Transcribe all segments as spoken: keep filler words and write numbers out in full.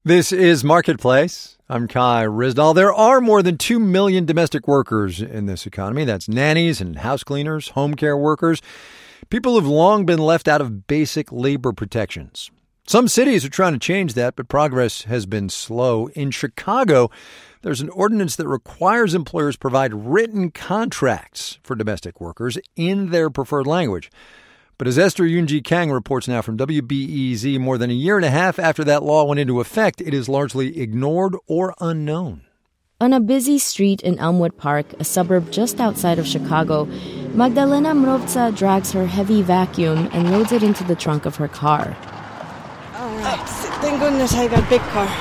This is Marketplace. I'm Kai Ryssdal. There are more than two million domestic workers in this economy. That's nannies and house cleaners, home care workers, people who've long been left out of basic labor protections. Some cities are trying to change that, but progress has been slow. In Chicago, there's an ordinance that requires employers provide written contracts for domestic workers in their preferred language. But as Esther Yoon-Ji Kang reports now from W B E Z, more than a year and a half after that law went into effect, it is largely ignored or unknown. On a busy street in Elmwood Park, a suburb just outside of Chicago, Magdalena Mrowca drags her heavy vacuum and loads it into the trunk of her car. All right, thank goodness I got a big car.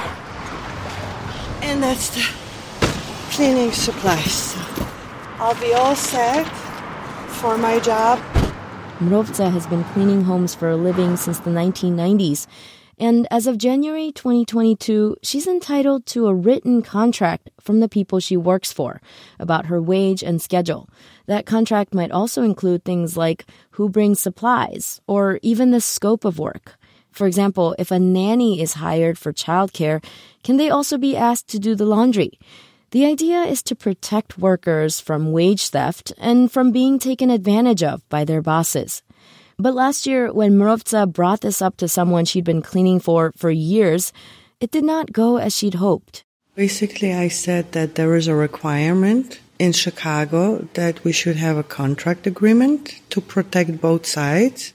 And that's the cleaning supplies. So I'll be all set for my job. Mrowca has been cleaning homes for a living since the nineteen nineties, and as of January twenty twenty-two, she's entitled to a written contract from the people she works for about her wage and schedule. That contract might also include things like who brings supplies or even the scope of work. For example, if a nanny is hired for childcare, can they also be asked to do the laundry? The idea is to protect workers from wage theft and from being taken advantage of by their bosses. But last year, when Mrowca brought this up to someone she'd been cleaning for for years, it did not go as she'd hoped. Basically, I said that there is a requirement in Chicago that we should have a contract agreement to protect both sides.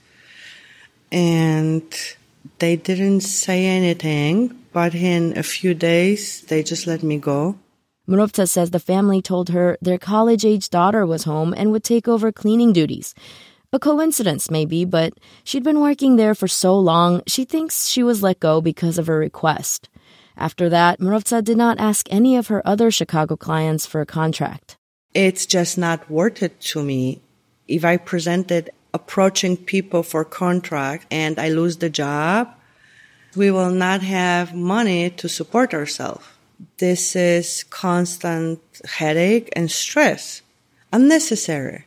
And they didn't say anything, but in a few days, they just let me go. Mrowca says the family told her their college-age daughter was home and would take over cleaning duties. A coincidence, maybe, but she'd been working there for so long, she thinks she was let go because of her request. After that, Mrowca did not ask any of her other Chicago clients for a contract. It's just not worth it to me. If I presented approaching people for contract and I lose the job, we will not have money to support ourselves. This is constant headache and stress. Unnecessary.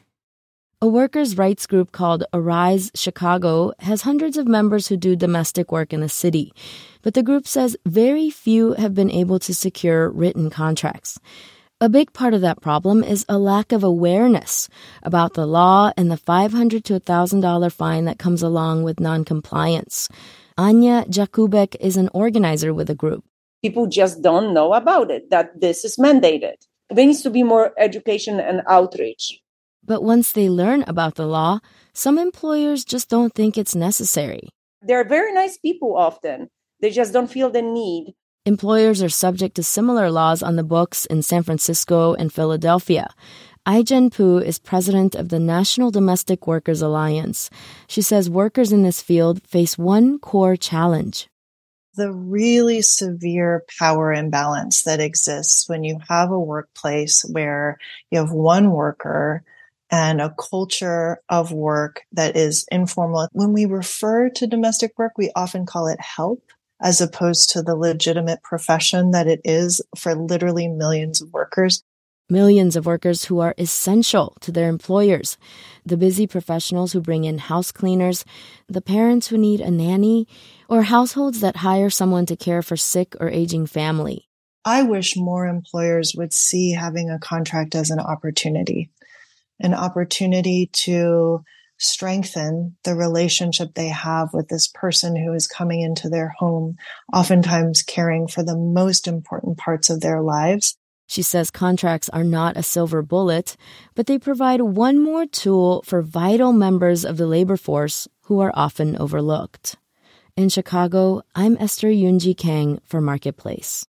A workers' rights group called Arise Chicago has hundreds of members who do domestic work in the city. But the group says very few have been able to secure written contracts. A big part of that problem is a lack of awareness about the law and the five hundred dollars to one thousand dollars fine that comes along with noncompliance. Anya Jakubek is an organizer with the group. People just don't know about it, that this is mandated. There needs to be more education and outreach. But once they learn about the law, some employers just don't think it's necessary. They're very nice people often. They just don't feel the need. Employers are subject to similar laws on the books in San Francisco and Philadelphia. Ai-jen Poo is president of the National Domestic Workers Alliance. She says workers in this field face one core challenge. The really severe power imbalance that exists when you have a workplace where you have one worker and a culture of work that is informal. When we refer to domestic work, we often call it help as opposed to the legitimate profession that it is for literally millions of workers. Millions of workers who are essential to their employers. The busy professionals who bring in house cleaners, the parents who need a nanny, or households that hire someone to care for sick or aging family. I wish more employers would see having a contract as an opportunity, an opportunity to strengthen the relationship they have with this person who is coming into their home, oftentimes caring for the most important parts of their lives. She says contracts are not a silver bullet, but they provide one more tool for vital members of the labor force who are often overlooked. In Chicago, I'm Esther Yoon-Ji Kang for Marketplace.